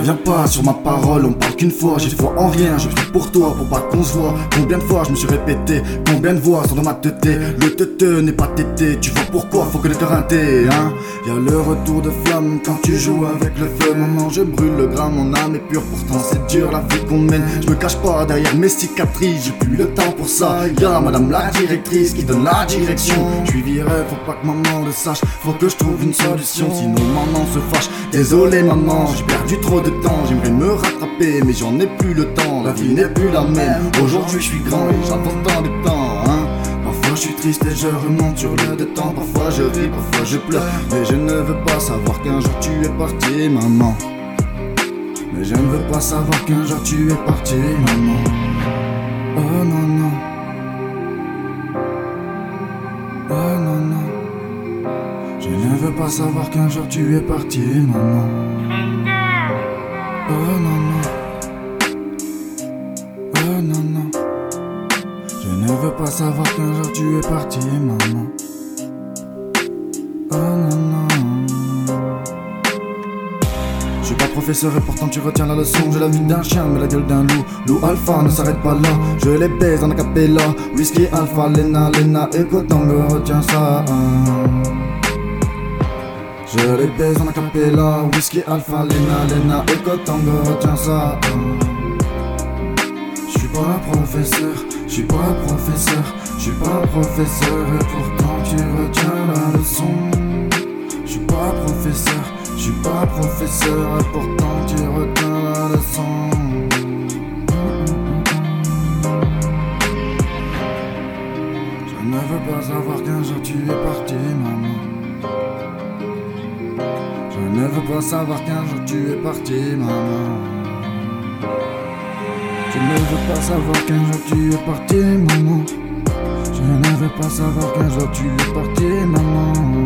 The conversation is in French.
reviens pas sur ma parole, on parle qu'une fois. J'ai foi en rien, je vis pour toi, pour pas qu'on se voit. Combien de fois je me suis répété, combien de voix sont dans ma tête. Le teuteux n'est pas tété, tu vois pourquoi, faut connaître rinté, hein. Y'a le retour de flamme quand tu joues avec le feu. Maman, je brûle le grain, mon âme est pure, pourtant c'est dur la vie qu'on mène. Je me cache pas derrière mes cicatrices, j'ai plus le temps pour ça. Y'a madame la directrice qui donne la direction. Je suis viré, faut pas que maman le sache, faut que je trouve une solution, sinon maman se fâche. Désolé maman, j'ai perdu trop de temps, j'aimerais me rattraper mais j'en ai plus le temps. La vie n'est plus la même, aujourd'hui je suis grand et j'avance dans le temps, hein. Parfois je suis triste et je remonte sur le détente. Parfois je ris, parfois je pleure, mais je ne veux pas savoir qu'un jour tu es parti maman. Mais je ne veux pas savoir qu'un jour tu es parti maman. Oh non non. Oh non non. Je ne veux pas savoir qu'un jour tu es parti maman. Oh non non. Oh non non. Je ne veux pas savoir qu'un jour tu es parti maman. Oh non non. Je suis pas professeur et pourtant tu retiens la leçon. J'ai la vie d'un chien mais la gueule d'un loup. Loup alpha ne s'arrête pas là. Je les baise en acapella. Whisky alpha, Lena, Lena, Echo Tango, retiens ça, hein. Je les baise en acapella. Whisky alpha, Lena, Lena, Echo Tango, retiens ça, hein. Je suis pas professeur, je suis pas professeur, je suis pas professeur et pourtant tu retiens la leçon. Je suis pas professeur, je suis pas professeur et pourtant tu retiens la leçon. Je ne veux pas savoir qu'un jour tu es parti maman. Je ne veux pas savoir qu'un jour tu es parti maman. Je ne veux pas savoir qu'un jour tu es parti maman. Je ne veux pas savoir qu'un jour tu es parti maman.